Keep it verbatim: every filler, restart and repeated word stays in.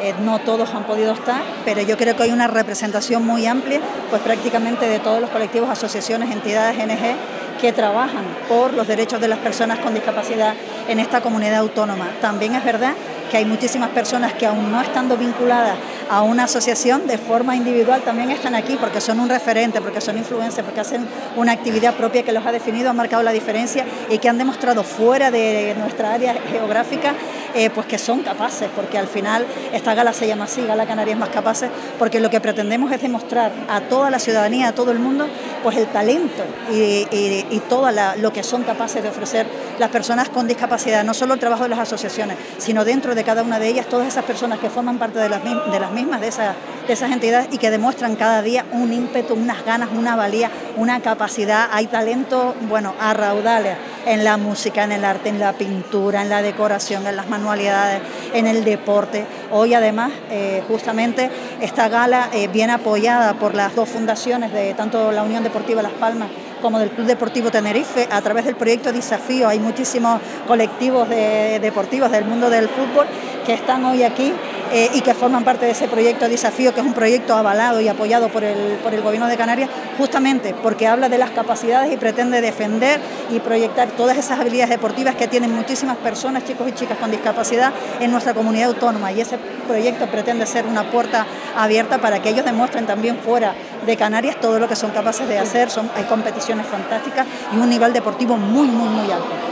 eh, no todos han podido estar, pero yo creo que hay una representación muy amplia, pues prácticamente de todos los colectivos, asociaciones, entidades, N G, que trabajan por los derechos de las personas con discapacidad en esta comunidad autónoma. También es verdad que hay muchísimas personas que aún no estando vinculadas a una asociación de forma individual también están aquí porque son un referente, porque son influencers, porque hacen una actividad propia que los ha definido, ha marcado la diferencia y que han demostrado fuera de nuestra área geográfica eh, pues que son capaces, porque al final esta gala se llama así, Gala Canarias Más Capaces, porque lo que pretendemos es demostrar a toda la ciudadanía, a todo el mundo, pues el talento y, y, y todo la, lo que son capaces de ofrecer las personas con discapacidad, no solo el trabajo de las asociaciones, sino dentro de cada una de ellas, todas esas personas que forman parte de las, de las mismas, de, esa, de esas entidades y que demuestran cada día un ímpetu, unas ganas, una valía, una capacidad. Hay talento, bueno, a raudales en la música, en el arte, en la pintura, en la decoración, en las manualidades, en el deporte. Hoy además, eh, justamente, esta gala eh, viene apoyada por las dos fundaciones de tanto la Unión Deportiva Las Palmas como del Club Deportivo Tenerife, a través del proyecto Desafío. Hay muchísimos colectivos de, deportivos del mundo del fútbol que están hoy aquí eh, y que forman parte de ese proyecto Desafío, que es un proyecto avalado y apoyado por el, por el Gobierno de Canarias, justamente porque habla de las capacidades y pretende defender y proyectar todas esas habilidades deportivas que tienen muchísimas personas, chicos y chicas con discapacidad en nuestra comunidad autónoma, y ese proyecto pretende ser una puerta abierta para que ellos demuestren también fuera de Canarias todo lo que son capaces de hacer. Son, hay competiciones fantásticas y un nivel deportivo muy, muy, muy alto.